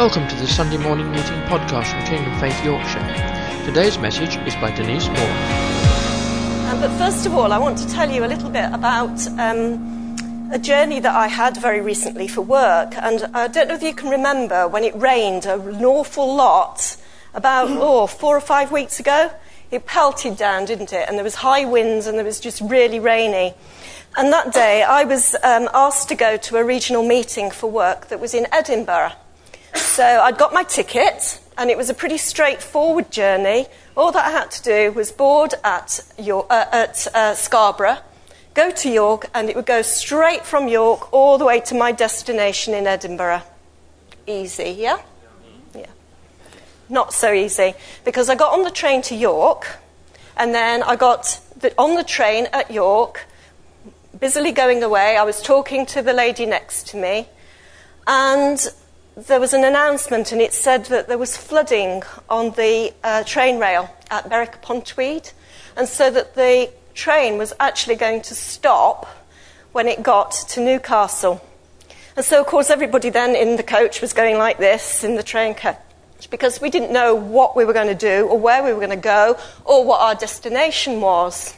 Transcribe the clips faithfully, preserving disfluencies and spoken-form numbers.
Welcome to the Sunday Morning Meeting podcast from Kingdom Faith Yorkshire. Today's message is by Denise Moore. Um, but first of all, I want to tell you a little bit about um, a journey that I had very recently for work. And I don't know if you can remember when it rained an awful lot about oh, four or five weeks ago. It pelted down, didn't it? And there was high winds and it was just really rainy. And that day I was um, asked to go to a regional meeting for work that was in Edinburgh. So I'd got my ticket, and it was a pretty straightforward journey. All that I had to do was board at, York, uh, at uh, Scarborough, go to York, and it would go straight from York all the way to my destination in Edinburgh. Easy, yeah? Yeah. Not so easy, because I got on the train to York, and then I got the, on the train at York, busily going away. I was talking to the lady next to me, and there was an announcement, and it said that there was flooding on the uh, train rail at Berwick-upon-Tweed, and so that the train was actually going to stop when it got to Newcastle. And so, of course, everybody then in the coach was going like this in the train coach, because we didn't know what we were going to do or where we were going to go or what our destination was.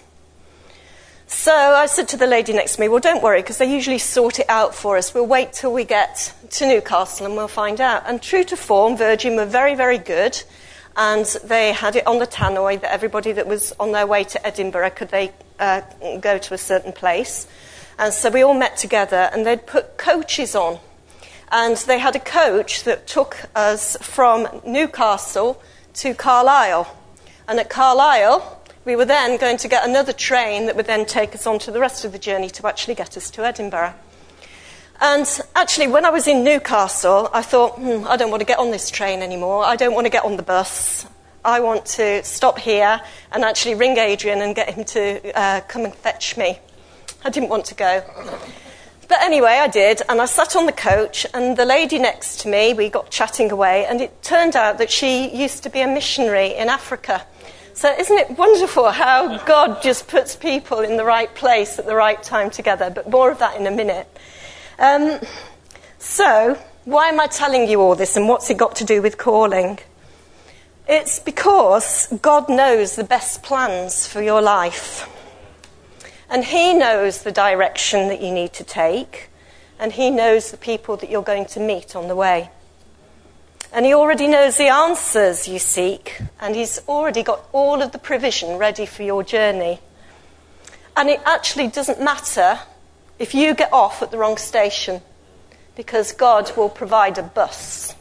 So I said to the lady next to me, well, don't worry, because they usually sort it out for us. We'll wait till we get to Newcastle and we'll find out. And true to form, Virgin were very, very good. And they had it on the tannoy that everybody that was on their way to Edinburgh, could they uh, go to a certain place. And so we all met together, and they'd put coaches on. And they had a coach that took us from Newcastle to Carlisle. And at Carlisle, we were then going to get another train that would then take us on to the rest of the journey to actually get us to Edinburgh. And actually, when I was in Newcastle, I thought, hmm, I don't want to get on this train anymore. I don't want to get on the bus. I want to stop here and actually ring Adrian and get him to uh, come and fetch me. I didn't want to go. But anyway, I did, and I sat on the coach, and the lady next to me, we got chatting away, and it turned out that she used to be a missionary in Africa. So isn't it wonderful how God just puts people in the right place at the right time together? But more of that in a minute. Um, so, why am I telling you all this, and what's it got to do with calling? It's because God knows the best plans for your life. And He knows the direction that you need to take. And He knows the people that you're going to meet on the way. And He already knows the answers you seek, and He's already got all of the provision ready for your journey. And it actually doesn't matter if you get off at the wrong station, because God will provide a bus.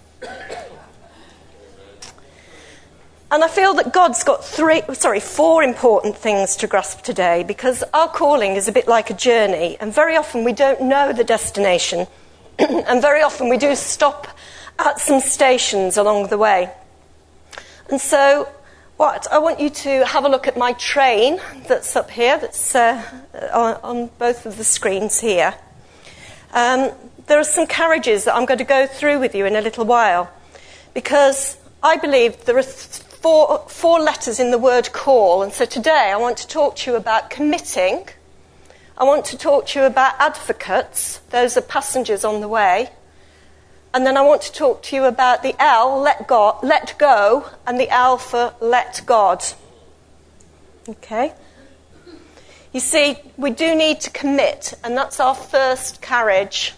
And I feel that God's got three, sorry, four important things to grasp today, because our calling is a bit like a journey, and very often we don't know the destination, and very often we do stop at some stations along the way. And so what I want you to have a look at my train that's up here, that's uh, on, on both of the screens here. Um, there are some carriages that I'm going to go through with you in a little while, because I believe there are four, four letters in the word call. And so today I want to talk to you about committing. I want to talk to you about advocates. Those are passengers on the way. And then I want to talk to you about the L, let go, let go, and the L for let God. Okay? You see, we do need to commit, and that's our first carriage.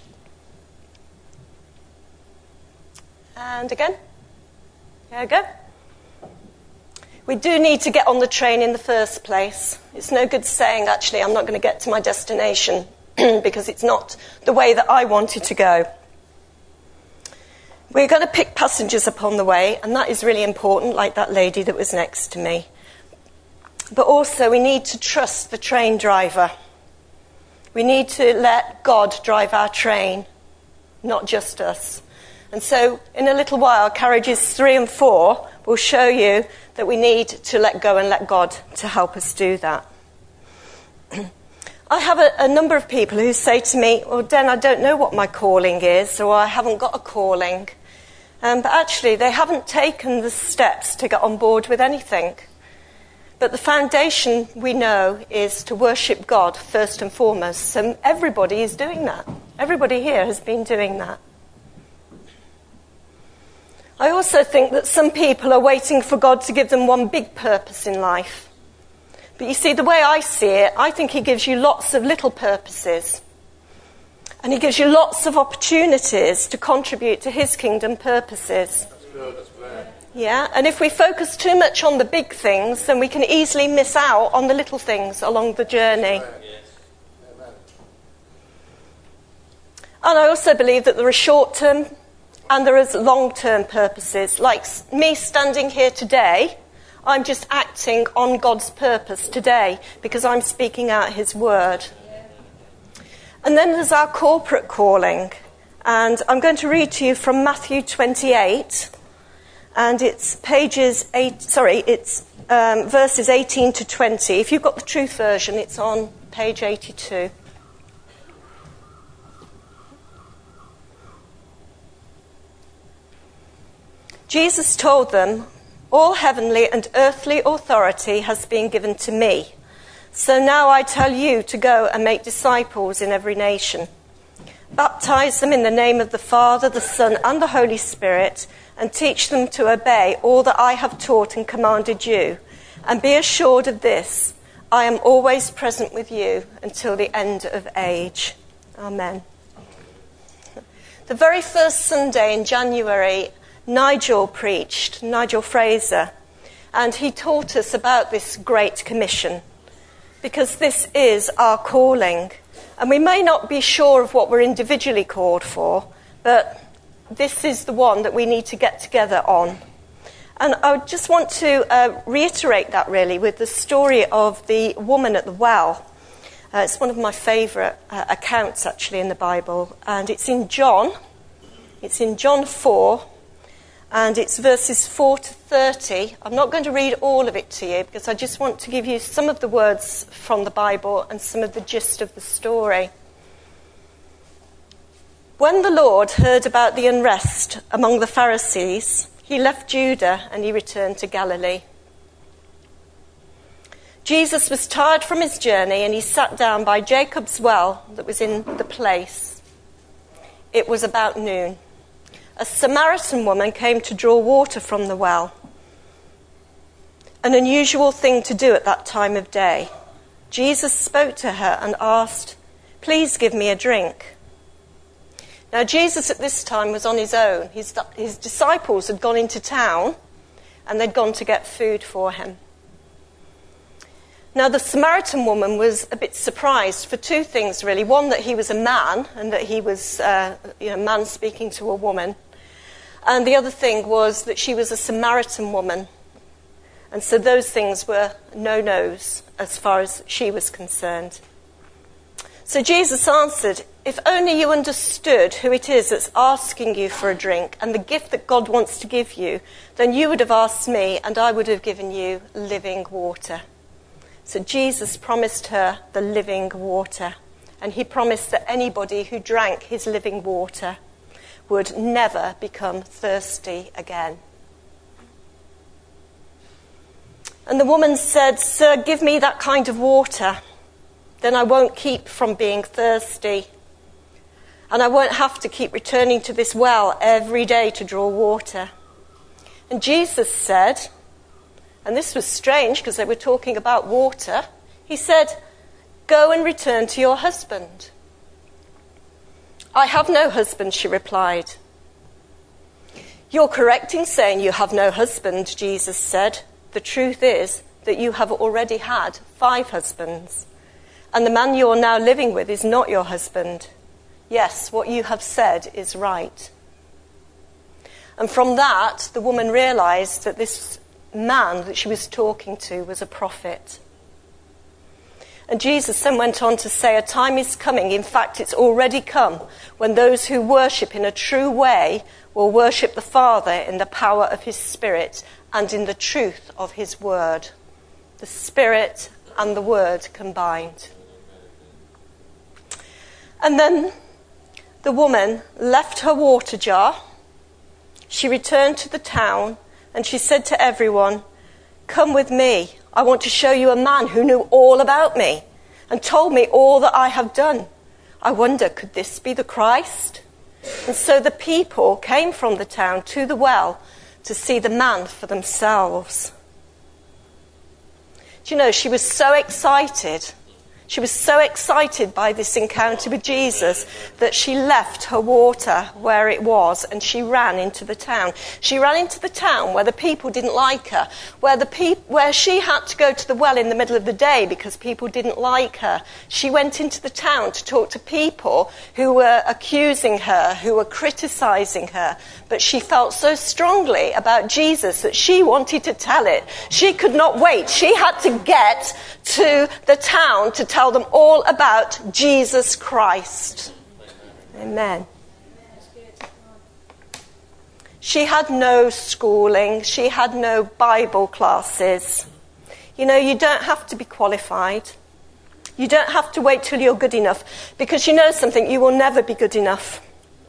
And again. There we go. We do need to get on the train in the first place. It's no good saying, actually, I'm not going to get to my destination because it's not the way that I wanted to go. We're going to pick passengers up on the way, and that is really important, like that lady that was next to me. But also we need to trust the train driver. We need to let God drive our train, not just us. And so in a little while, carriages three and four will show you that we need to let go and let God to help us do that. I have a, a number of people who say to me, well, Den, I don't know what my calling is, or I haven't got a calling. Um, but actually, they haven't taken the steps to get on board with anything. But the foundation, we know, is to worship God first and foremost. So everybody is doing that. Everybody here has been doing that. I also think that some people are waiting for God to give them one big purpose in life. But you see, the way I see it, I think he gives you lots of little purposes. And he gives you lots of opportunities to contribute to his kingdom purposes. That's good, that's good. Yeah, and if we focus too much on the big things, then we can easily miss out on the little things along the journey. Yes. Amen. And I also believe that there are short-term and there is long-term purposes. Like me standing here today, I'm just acting on God's purpose today because I'm speaking out his word. And then there's our corporate calling. And I'm going to read to you from Matthew twenty-eight. And it's pages eight, sorry, it's um, verses eighteen to twenty. If you've got the Truth version, it's on page eighty-two. Jesus told them, "All heavenly and earthly authority has been given to me. So now I tell you to go and make disciples in every nation. Baptize them in the name of the Father, the Son, and the Holy Spirit, and teach them to obey all that I have taught and commanded you. And be assured of this, I am always present with you until the end of age." Amen. The very first Sunday in January, Nigel preached, Nigel Fraser, and he taught us about this Great Commission, because this is our calling. And we may not be sure of what we're individually called for, but this is the one that we need to get together on. And I just want to uh, reiterate that really with the story of the woman at the well. Uh, it's one of my favourite uh, accounts actually in the Bible, and it's in John. It's in John four. And it's verses four to thirty. I'm not going to read all of it to you because I just want to give you some of the words from the Bible and some of the gist of the story. When the Lord heard about the unrest among the Pharisees, he left Judah and he returned to Galilee. Jesus was tired from his journey and he sat down by Jacob's well that was in the place. It was about noon. A Samaritan woman came to draw water from the well, an unusual thing to do at that time of day. Jesus spoke to her and asked, "Please give me a drink." Now, Jesus at this time was on his own. His, his disciples had gone into town and they'd gone to get food for him. Now, the Samaritan woman was a bit surprised for two things, really. One, that he was a man and that he was uh, you know, a man speaking to a woman. And the other thing was that she was a Samaritan woman. And so those things were no-nos as far as she was concerned. So Jesus answered, "If only you understood who it is that's asking you for a drink and the gift that God wants to give you, then you would have asked me and I would have given you living water." So Jesus promised her the living water. And he promised that anybody who drank his living water would never become thirsty again. And the woman said, "Sir, give me that kind of water. Then I won't keep from being thirsty. And I won't have to keep returning to this well every day to draw water." And Jesus said, and this was strange because they were talking about water, he said, "Go and return to your husband." "I have no husband," she replied. "You're correct in saying you have no husband," Jesus said. "The truth is that you have already had five husbands, and the man you're now living with is not your husband. Yes, what you have said is right." And from that, the woman realized that this man that she was talking to was a prophet. And Jesus then went on to say, a time is coming, in fact it's already come, when those who worship in a true way will worship the Father in the power of his Spirit and in the truth of his word. The Spirit and the word combined. And then the woman left her water jar. She returned to the town and she said to everyone, "Come with me. I want to show you a man who knew all about me and told me all that I have done. I wonder, could this be the Christ?" And so the people came from the town to the well to see the man for themselves. Do you know, she was so excited. She was so excited by this encounter with Jesus that she left her water where it was and she ran into the town. She ran into the town where the people didn't like her, where the peop- where she had to go to the well in the middle of the day because people didn't like her. She went into the town to talk to people who were accusing her, who were criticizing her. But she felt so strongly about Jesus that she wanted to tell it. She could not wait. She had to get to the town to tell them all about Jesus Christ. Amen. She had no schooling. She had no Bible classes. You know, you don't have to be qualified. You don't have to wait till you're good enough, because you know something, you will never be good enough.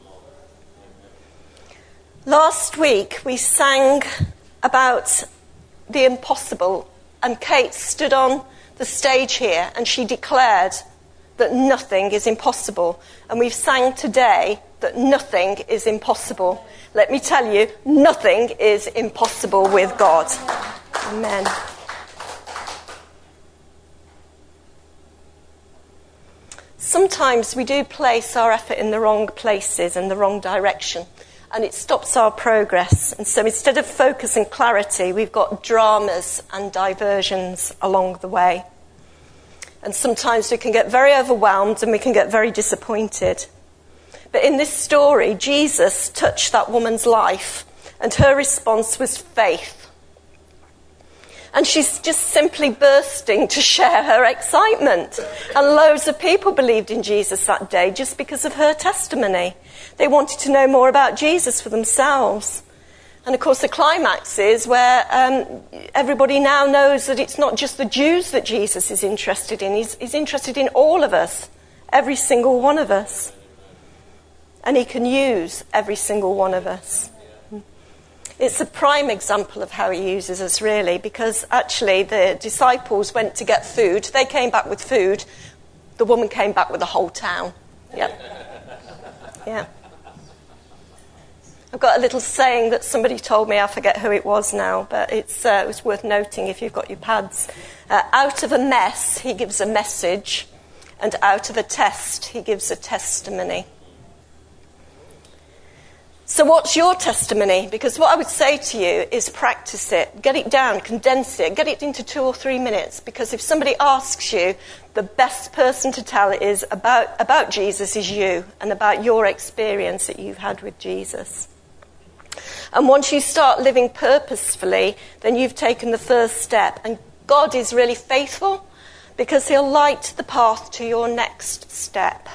Last week we sang about the impossible, and Kate stood on the stage here and she declared that nothing is impossible. And we've sang today that nothing is impossible. Let me tell you, nothing is impossible with God. Amen. Sometimes we do place our effort in the wrong places and the wrong direction, and it stops our progress. And so instead of focus and clarity, we've got dramas and diversions along the way. And sometimes we can get very overwhelmed and we can get very disappointed. But in this story, Jesus touched that woman's life, and her response was faith. And she's just simply bursting to share her excitement. And loads of people believed in Jesus that day just because of her testimony. They wanted to know more about Jesus for themselves. And of course the climax is where um, everybody now knows that it's not just the Jews that Jesus is interested in. He's, he's interested in all of us, every single one of us. And he can use every single one of us. It's a prime example of how he uses us, really, because actually the disciples went to get food. They came back with food. The woman came back with the whole town. Yeah. Yeah. I've got a little saying that somebody told me. I forget who it was now, but it's, uh, it's worth noting if you've got your pads. Uh, out of a mess, he gives a message, and out of a test, he gives a testimony. So what's your testimony? Because what I would say to you is practice it. Get it down, condense it, get it into two or three minutes. Because if somebody asks you, the best person to tell it is about, about Jesus is you, and about your experience that you've had with Jesus. And once you start living purposefully, then you've taken the first step. And God is really faithful, because he'll light the path to your next step.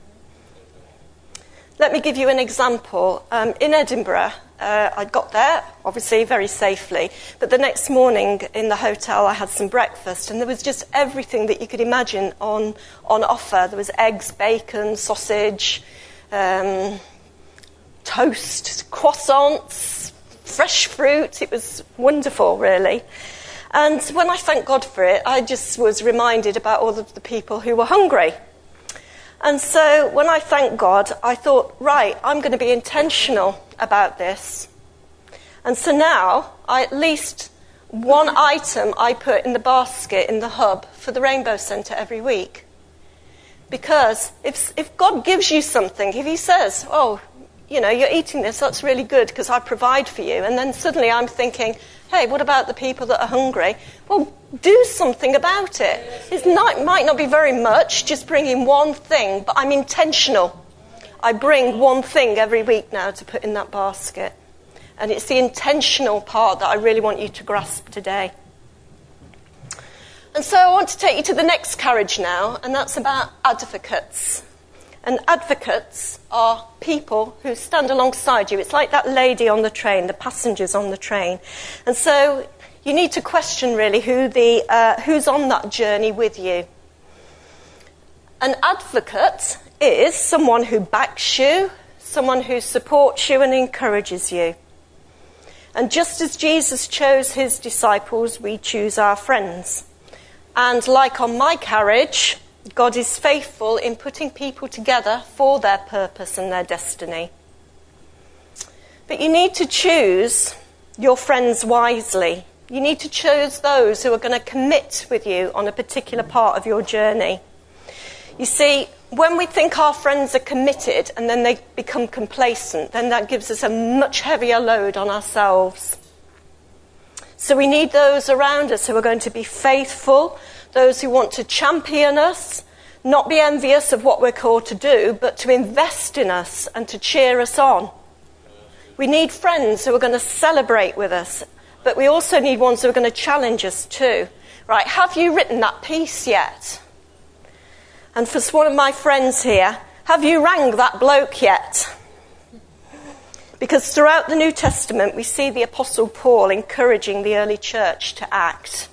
Let me give you an example. Um, in Edinburgh, uh, I got there, obviously, very safely. But the next morning in the hotel, I had some breakfast, and there was just everything that you could imagine on, on offer. There was eggs, bacon, sausage, um, toast, croissants, fresh fruit. It was wonderful, really. And when I thanked God for it, I just was reminded about all of the people who were hungry. And so when I thanked God, I thought, right, I'm going to be intentional about this. And so now, I, at least one item I put in the basket in the hub for the Rainbow Centre every week. Because if, if God gives you something, if he says, oh, you know, you're eating this, that's really good because I provide for you. And then suddenly I'm thinking, hey, what about the people that are hungry? Well, do something about it. It not, might not be very much, just bringing one thing, but I'm intentional. I bring one thing every week now to put in that basket. And it's the intentional part that I really want you to grasp today. And so I want to take you to the next carriage now, and that's about advocates. And advocates are people who stand alongside you. It's like that lady on the train, the passengers on the train. And so you need to question, really, who the uh, who's on that journey with you. An advocate is someone who backs you, someone who supports you and encourages you. And just as Jesus chose his disciples, we choose our friends. And like on my carriage, God is faithful in putting people together for their purpose and their destiny. But you need to choose your friends wisely. You need to choose those who are going to commit with you on a particular part of your journey. You see, when we think our friends are committed and then they become complacent, then that gives us a much heavier load on ourselves. So we need those around us who are going to be faithful, those who want to champion us, not be envious of what we're called to do, but to invest in us and to cheer us on. We need friends who are going to celebrate with us, but we also need ones who are going to challenge us too. Right, have you written that piece yet? And for one of my friends here, have you rang that bloke yet? Because throughout the New Testament, we see the Apostle Paul encouraging the early church to act.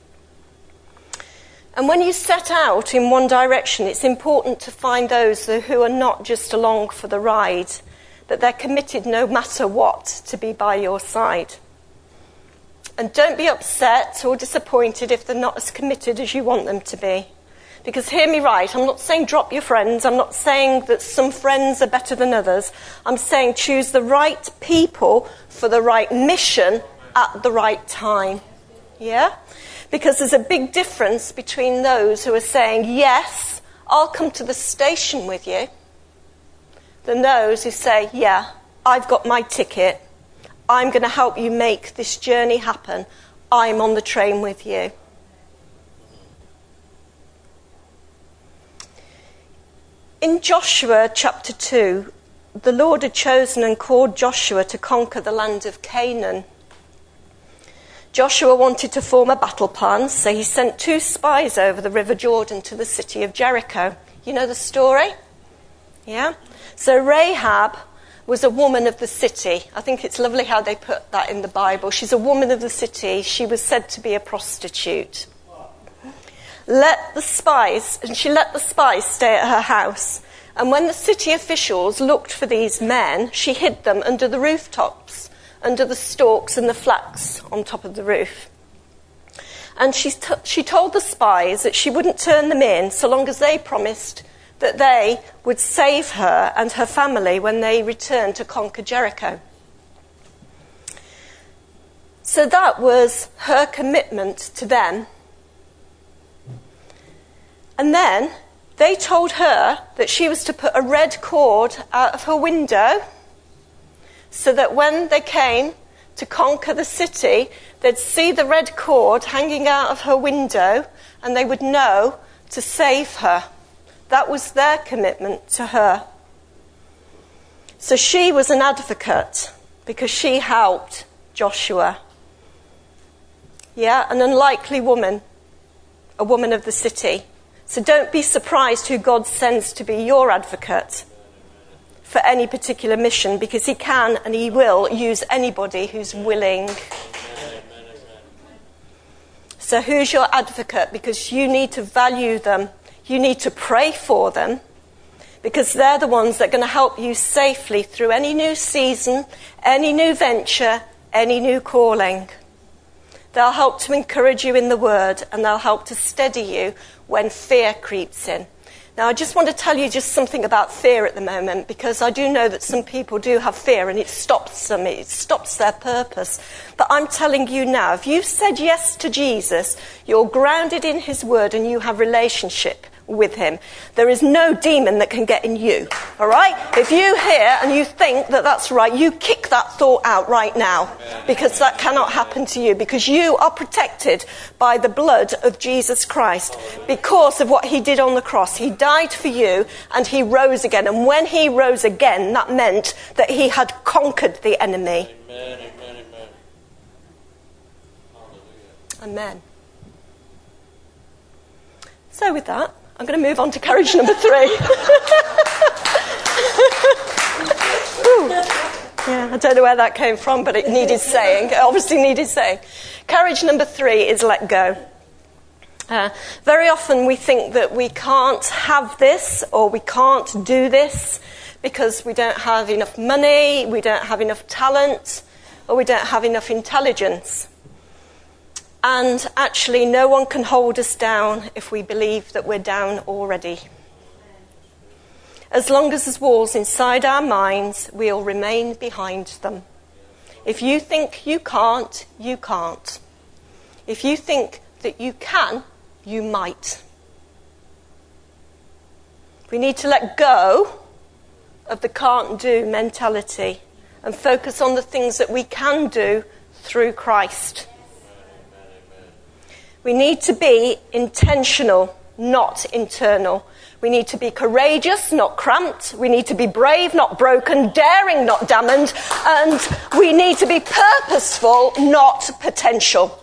And when you set out in one direction, it's important to find those who are not just along for the ride, but they're committed no matter what to be by your side. And don't be upset or disappointed if they're not as committed as you want them to be. Because hear me right, I'm not saying drop your friends. I'm not saying that some friends are better than others. I'm saying choose the right people for the right mission at the right time. Yeah? Because there's a big difference between those who are saying, yes, I'll come to the station with you, than those who say, yeah, I've got my ticket. I'm going to help you make this journey happen. I'm on the train with you. In Joshua chapter two, the Lord had chosen and called Joshua to conquer the land of Canaan. Joshua wanted to form a battle plan, so he sent two spies over the River Jordan to the city of Jericho. You know the story? Yeah? So Rahab was a woman of the city. I think it's lovely how they put that in the Bible. She's a woman of the city. She was said to be a prostitute. Let the spies, and she let the spies stay at her house. And when the city officials looked for these men, she hid them under the rooftops, under the stalks and the flax on top of the roof. And she, t- she told the spies that she wouldn't turn them in so long as they promised that they would save her and her family when they returned to conquer Jericho. So that was her commitment to them. And then they told her that she was to put a red cord out of her window so that when they came to conquer the city, they'd see the red cord hanging out of her window and they would know to save her. That was their commitment to her. So she was an advocate because she helped Joshua. Yeah, an unlikely woman, a woman of the city. So don't be surprised who God sends to be your advocate for any particular mission, because he can and he will use anybody who's willing. So who's your advocate? Because you need to value them. You need to pray for them, because they're the ones that are going to help you safely through any new season, any new venture, any new calling. They'll help to encourage you in the word, and they'll help to steady you when fear creeps in. Now, I just want to tell you just something about fear at the moment, because I do know that some people do have fear and it stops them, it stops their purpose. But I'm telling you now, if you've said yes to Jesus, you're grounded in his word and you have relationship with him, there is no demon that can get in you, all right? If you hear and you think that that's right, you kick that thought out right now, because that cannot happen to you, because you are protected by the blood of Jesus Christ because of what he did on the cross. He died for you and he rose again, and when he rose again, that meant that he had conquered the enemy. Amen, amen, amen. Hallelujah. Amen. So with that, I'm going to move on to courage number three. Yeah, I don't know where that came from, but it needed saying. It obviously needed saying. Courage number three is let go. Uh, very often we think that we can't have this or we can't do this because we don't have enough money, we don't have enough talent, or we don't have enough intelligence. And actually, no one can hold us down if we believe that we're down already. As long as there's walls inside our minds, we'll remain behind them. If you think you can't, you can't. If you think that you can, you might. We need to let go of the can't do mentality and focus on the things that we can do through Christ. We need to be intentional, not internal. We need to be courageous, not cramped. We need to be brave, not broken, daring, not damned. And we need to be purposeful, not potential.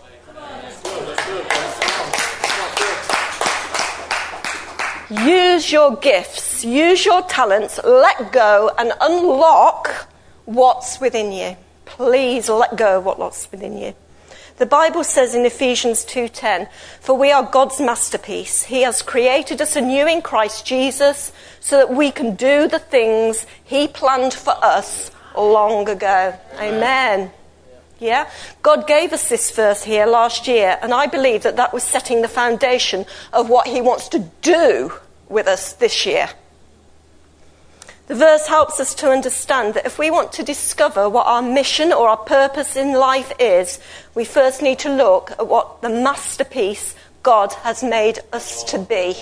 Use your gifts, use your talents, let go and unlock what's within you. Please let go of what's within you. The Bible says in Ephesians two ten, "For we are God's masterpiece. He has created us anew in Christ Jesus so that we can do the things he planned for us long ago." Amen. Yeah? God gave us this verse here last year, and I believe that that was setting the foundation of what he wants to do with us this year. The verse helps us to understand that if we want to discover what our mission or our purpose in life is, we first need to look at what the masterpiece God has made us to be.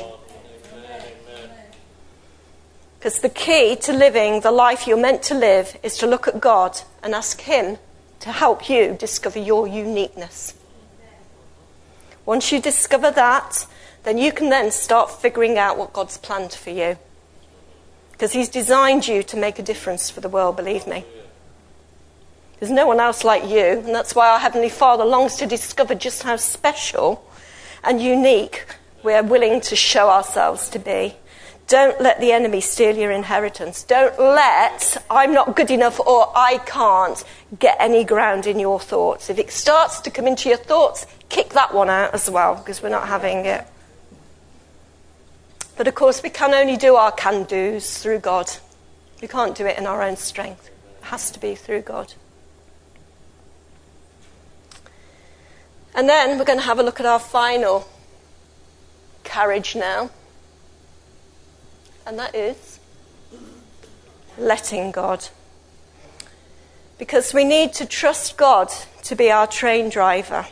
Because the key to living the life you're meant to live is to look at God and ask him to help you discover your uniqueness. Once you discover that, then you can then start figuring out what God's planned for you. Because he's designed you to make a difference for the world, believe me. There's no one else like you, and that's why our Heavenly Father longs to discover just how special and unique we're willing to show ourselves to be. Don't let the enemy steal your inheritance. Don't let "I'm not good enough" or "I can't" get any ground in your thoughts. If it starts to come into your thoughts, kick that one out as well, because we're not having it. But of course, we can only do our can-dos through God. We can't do it in our own strength. It has to be through God. And then we're going to have a look at our final carriage now. And that is letting God. Because we need to trust God to be our train driver.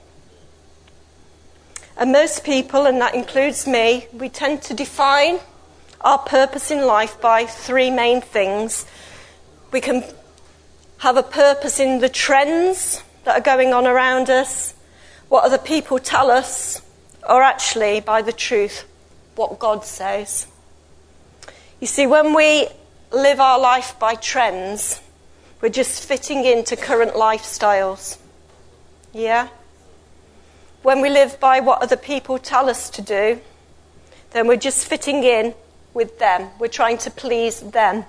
And most people, and that includes me, we tend to define our purpose in life by three main things. We can have a purpose in the trends that are going on around us, what other people tell us, or actually by the truth, what God says. You see, when we live our life by trends, we're just fitting into current lifestyles. Yeah? When we live by what other people tell us to do, then we're just fitting in with them. We're trying to please them.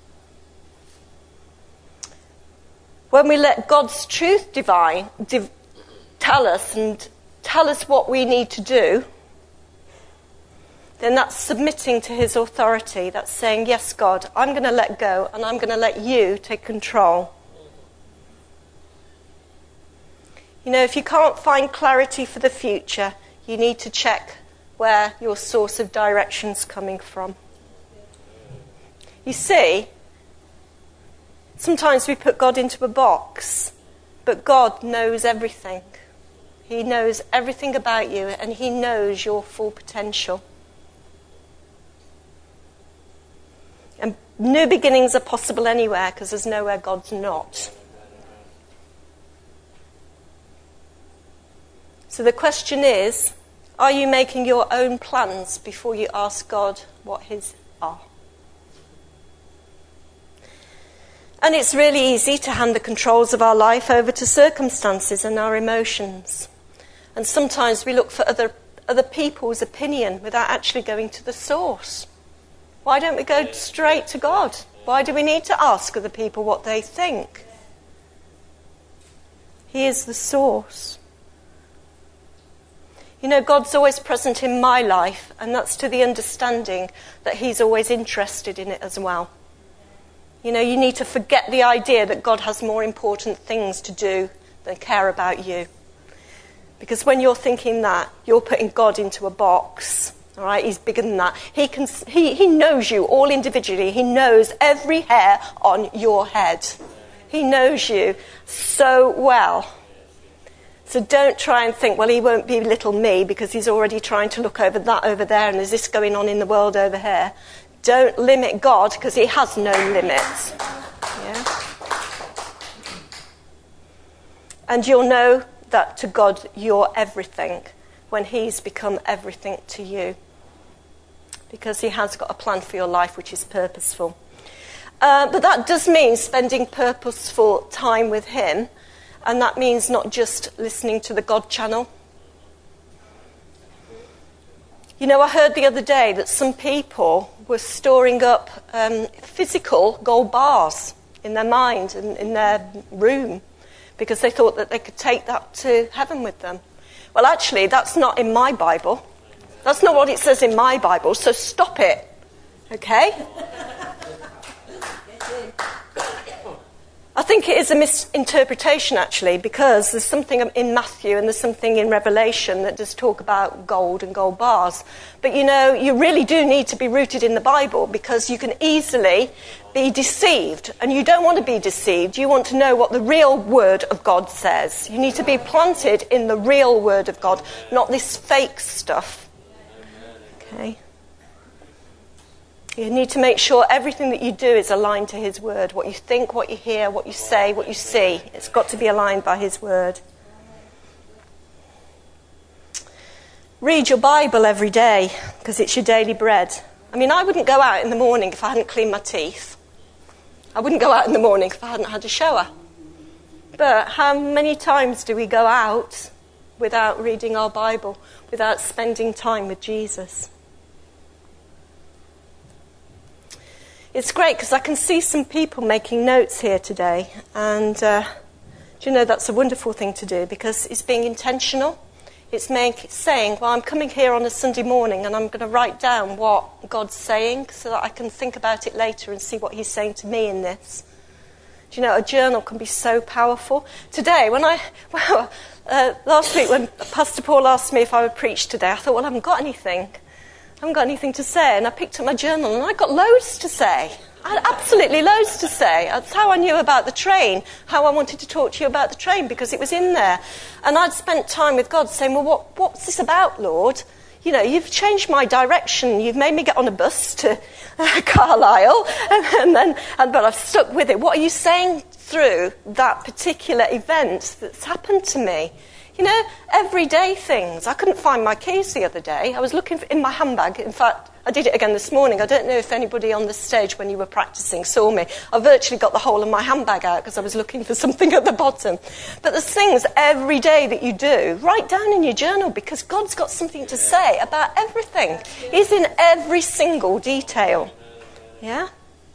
When we let God's truth divine div- tell us and tell us what we need to do, then that's submitting to his authority. That's saying, "Yes, God, I'm going to let go and I'm going to let you take control." You know, if you can't find clarity for the future, you need to check where your source of direction's coming from. You see, sometimes we put God into a box, but God knows everything. He knows everything about you, and he knows your full potential. And new beginnings are possible anywhere, because there's nowhere God's not. So the question is, are you making your own plans before you ask God what his are? And it's really easy to hand the controls of our life over to circumstances and our emotions. And sometimes we look for other, other people's opinion without actually going to the source. Why don't we go straight to God? Why do we need to ask other people what they think? He is the source. You know, God's always present in my life, and that's to the understanding that he's always interested in it as well. You know, you need to forget the idea that God has more important things to do than care about you. Because when you're thinking that, you're putting God into a box. All right, he's bigger than that. He can. He, he knows you all individually. He knows every hair on your head. He knows you so well. So don't try and think, well, he won't be little me because he's already trying to look over that over there and there's this going on in the world over here. Don't limit God because he has no limits. Yeah. And you'll know that to God you're everything when he's become everything to you. Because he has got a plan for your life which is purposeful. Uh, but that does mean spending purposeful time with him. And that means not just listening to the God channel. You know, I heard the other day that some people were storing up um, physical gold bars in their mind and in their room because they thought that they could take that to heaven with them. Well, actually, that's not in my Bible. That's not what it says in my Bible, so stop it. Okay? I think it is a misinterpretation, actually, because there's something in Matthew and there's something in Revelation that does talk about gold and gold bars. But, you know, you really do need to be rooted in the Bible because you can easily be deceived. And you don't want to be deceived. You want to know what the real Word of God says. You need to be planted in the real Word of God, not this fake stuff. Okay? You need to make sure everything that you do is aligned to his word. What you think, what you hear, what you say, what you see. It's got to be aligned by his word. Read your Bible every day because it's your daily bread. I mean, I wouldn't go out in the morning if I hadn't cleaned my teeth. I wouldn't go out in the morning if I hadn't had a shower. But how many times do we go out without reading our Bible, without spending time with Jesus? It's great because I can see some people making notes here today. And uh, do you know, that's a wonderful thing to do because it's being intentional. It's make, saying, well, I'm coming here on a Sunday morning and I'm going to write down what God's saying so that I can think about it later and see what he's saying to me in this. Do you know, a journal can be so powerful. Today, when I, well, uh, last week when Pastor Paul asked me if I would preach today, I thought, well, I haven't got anything. I haven't got anything to say. And I picked up my journal and I got loads to say. I had absolutely loads to say. That's how I knew about the train, how I wanted to talk to you about the train, because it was in there. And I'd spent time with God saying, well, what, what's this about, Lord? You know, you've changed my direction. You've made me get on a bus to uh, Carlisle. And, and then, and, but I've stuck with it. What are you saying through that particular event that's happened to me? You know, everyday things. I couldn't find my keys the other day. I was looking for, in my handbag. In fact, I did it again this morning. I don't know if anybody on the stage when you were practicing saw me. I virtually got the whole of my handbag out because I was looking for something at the bottom. But there's things every day that you do. Write down in your journal because God's got something to say about everything. He's in every single detail. Yeah?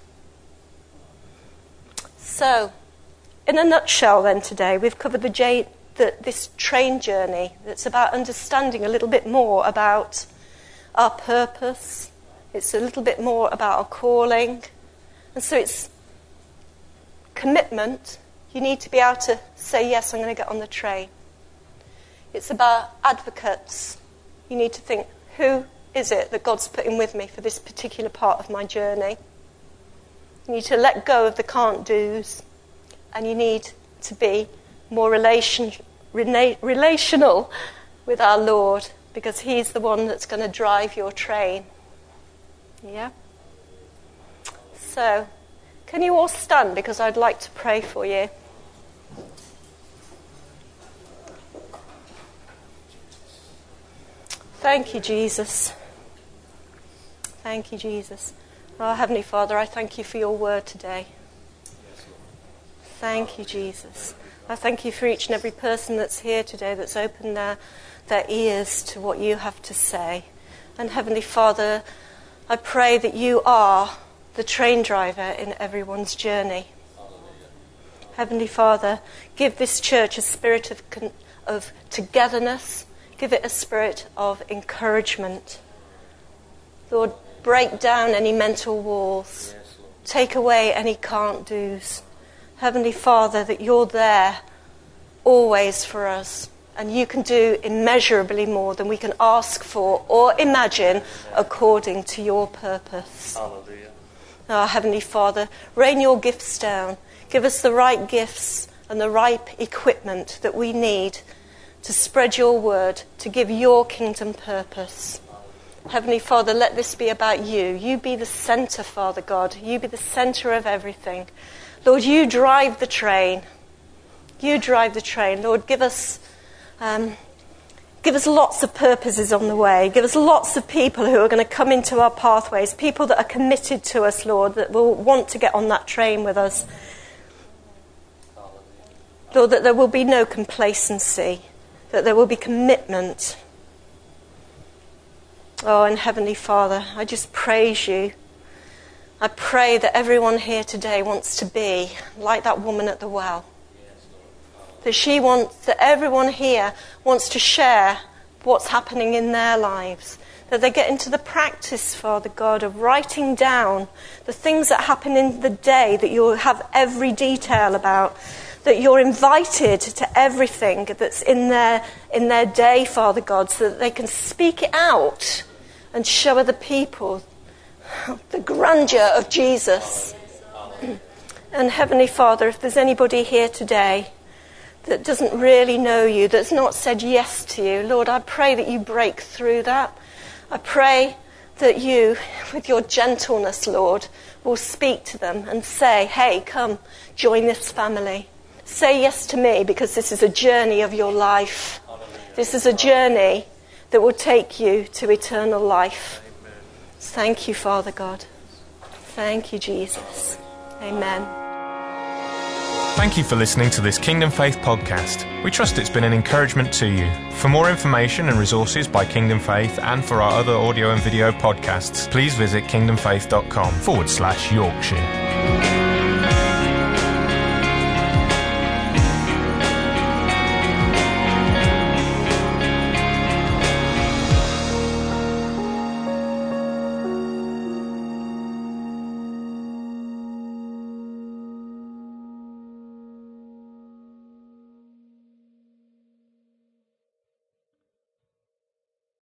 So, in a nutshell then today, we've covered the J... That this train journey that's about understanding a little bit more about our purpose. It's a little bit more about our calling. And so it's commitment. You need to be able to say, yes, I'm going to get on the train. It's about advocates. You need to think, who is it that God's putting with me for this particular part of my journey? You need to let go of the can't do's. And you need to be more relation, rela- relational with our Lord because he's the one that's going to drive your train. Yeah? So, can you all stand because I'd like to pray for you. Thank you, Jesus. Thank you, Jesus. Oh, Heavenly Father, I thank you for your word today. Thank you, Jesus. I thank you for each and every person that's here today that's opened their, their ears to what you have to say. And Heavenly Father, I pray that you are the train driver in everyone's journey. Heavenly Father, give this church a spirit of, con- of togetherness. Give it a spirit of encouragement. Lord, break down any mental walls. Take away any can't do's. Heavenly Father, that you're there always for us. And you can do immeasurably more than we can ask for or imagine according to your purpose. Hallelujah. Our Heavenly Father, rain your gifts down. Give us the right gifts and the right equipment that we need to spread your word, to give your kingdom purpose. Heavenly Father, let this be about you. You be the centre, Father God. You be the centre of everything. Lord, you drive the train. You drive the train. Lord, give us... Um, give us lots of purposes on the way. Give us lots of people who are going to come into our pathways, people that are committed to us, Lord, that will want to get on that train with us. Lord, that there will be no complacency, that there will be commitment. Oh, and Heavenly Father, I just praise you. I pray that everyone here today wants to be like that woman at the well. That she wants, that everyone here wants to share what's happening in their lives. That they get into the practice, Father God, of writing down the things that happen in the day, that you'll have every detail about. That you're invited to everything that's in their, in their day, Father God, so that they can speak it out and show other people the grandeur of Jesus. And Heavenly Father, if there's anybody here today that doesn't really know you, that's not said yes to you, Lord, I pray that you break through that. I pray that you, with your gentleness, Lord, will speak to them and say, hey, come, join this family. Say yes to me, because this is a journey of your life. This is a journey that will take you to eternal life. Thank you, Father God. Thank you, Jesus. Amen. Thank you for listening to this Kingdom Faith podcast. We trust it's been an encouragement to you. For more information and resources by Kingdom Faith and for our other audio and video podcasts, please visit kingdomfaith.com forward slash Yorkshire.